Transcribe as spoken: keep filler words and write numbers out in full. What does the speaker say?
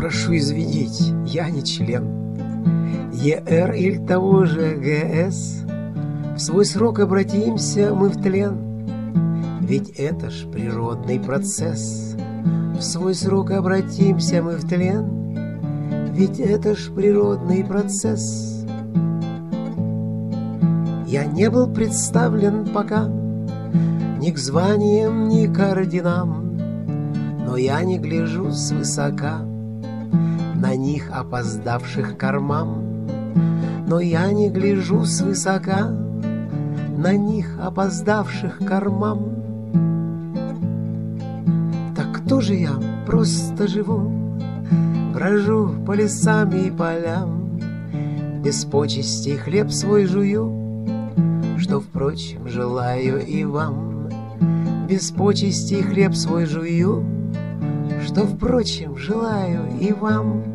прошу извинить, я не член ЕР или того же ГС. В свой срок обратимся мы в тлен, ведь это ж природный процесс. В свой срок обратимся мы в тлен, ведь это ж природный процесс. Я не был представлен пока ни к званиям, ни к орденам, но я не гляжу свысока на них, опоздавших к кормам. Но я не гляжу свысока на них, опоздавших к кормам. Так кто же я? Просто живу, брожу по лесам и полям, без почестей хлеб свой жую, что, впрочем, желаю и вам. Без почестей хлеб свой жую, что, впрочем, желаю и вам.